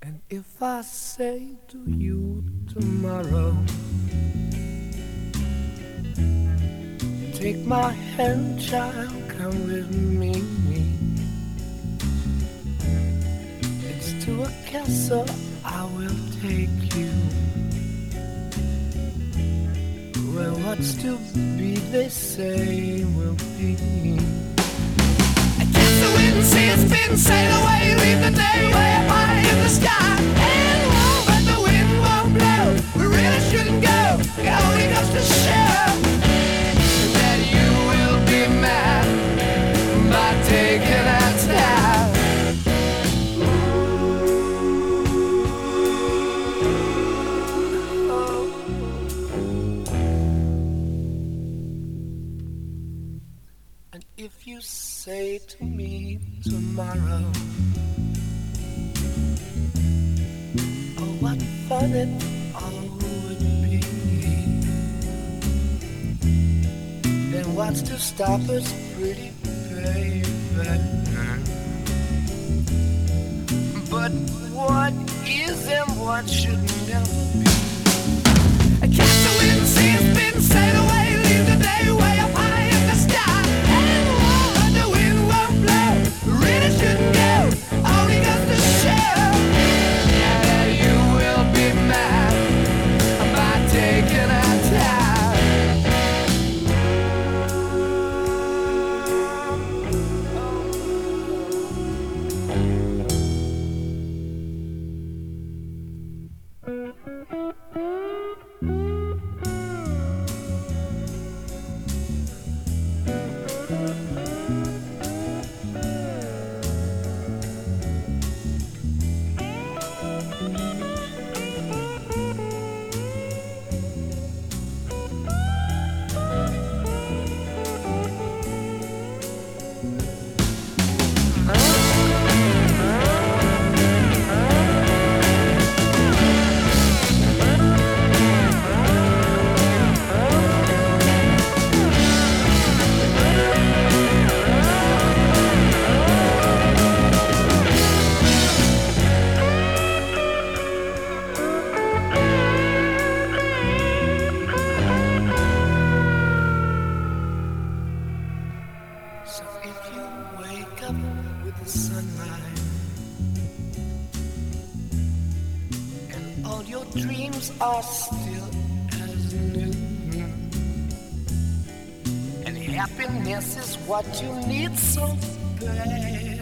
And if I say to you tomorrow, take my hand, child, come with me. It's to a castle I will take you, where what's to be, they say, will be. I guess the wind sea has been sailed away, leave the day way up high in the sky. And warm, but the wind won't blow. We really shouldn't go. It only goes to show that you will be mad by taking our time. And if you say to me tomorrow, oh, what fun it all would be, then what's to stop us, pretty baby? But what is and what should never be? I catch the wind, see it's been sailed away, leave the day way up high in the sky. And but the wind won't blow, really shouldn't go, only goes to show that you will be mad by taking our time. So if you wake up with the sunlight and all your dreams are still as new, and happiness is what you need so bad,